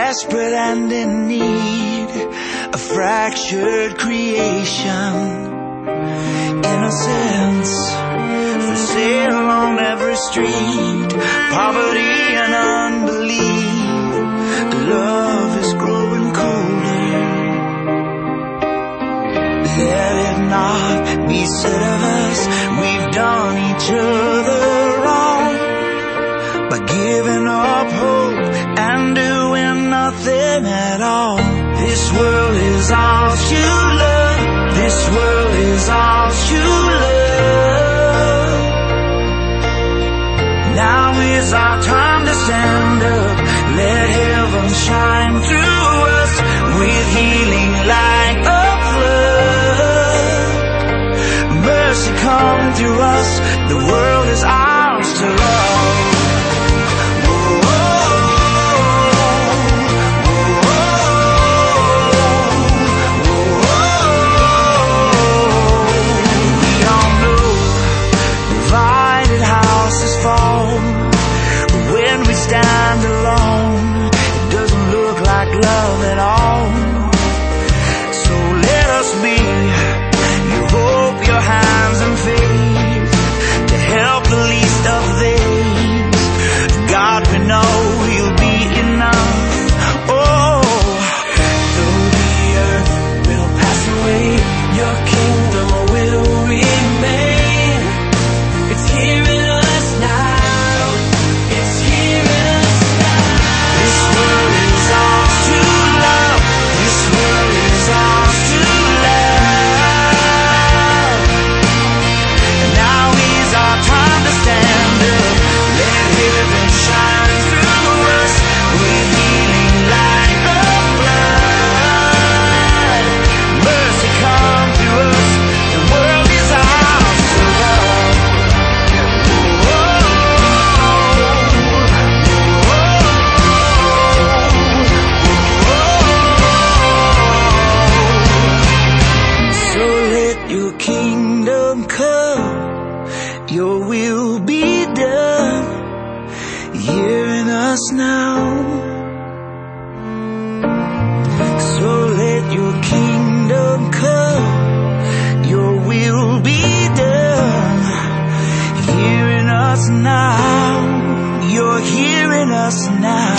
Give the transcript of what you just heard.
desperate and in need, a fractured creation, innocence for sale on every street, poverty and unbelief. Love is growing colder. Let it not be said of us we've done each other wrong by giving up hope and doing nothing at all. This world is ours to love. This world is ours to love. Now is our time to stand up. Let heaven shine through us with healing like a flood. Mercy come through us. The world is ours to love. Stand alone, it doesn't look like love at all. So let us be your hope, your hands and faith to help the least of these. God, we know you'll be enough. Oh, though the earth will pass away, your kingdom will remain. It's here in us now. Your will be done here in us now. So let your kingdom come. Your will be done here in us now. You're here in us now.